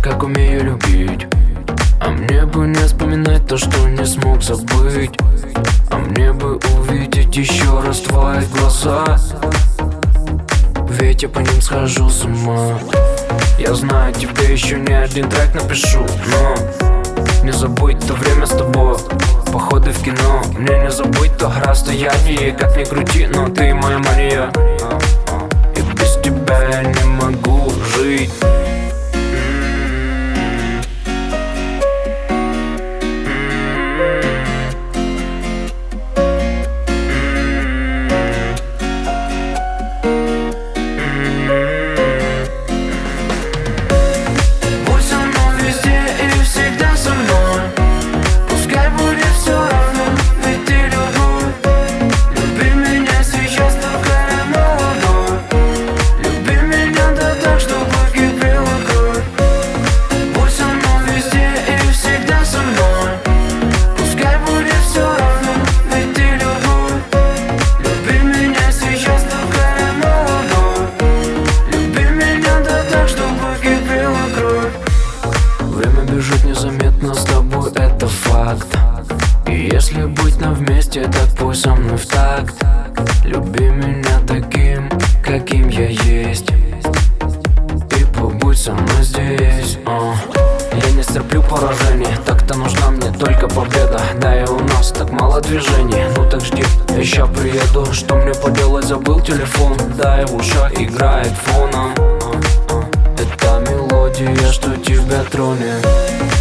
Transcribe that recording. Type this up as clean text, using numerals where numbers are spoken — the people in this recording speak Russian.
как умею любить. А мне бы не вспоминать то, что не смог забыть. А мне бы увидеть еще раз твои глаза, ведь я по ним схожу с ума. Я знаю, тебе еще не один трек напишу, но не забудь то время с тобой, походы в кино. Мне не забудь то расстояние, как ни крути, но ты моя мания. И без тебя я не могу жить. Бежит незаметно с тобой, это факт. И если быть нам вместе, так пусть со мной в такт. Люби меня таким, каким я есть, и побудь со мной здесь. Я не стерплю поражение, так-то нужна мне только победа. Да и у нас так мало движений, ну так жди, я ща приеду. Что мне поделать, забыл телефон, да и в ушах играет фоном. Это мелодия, что тебя тронет.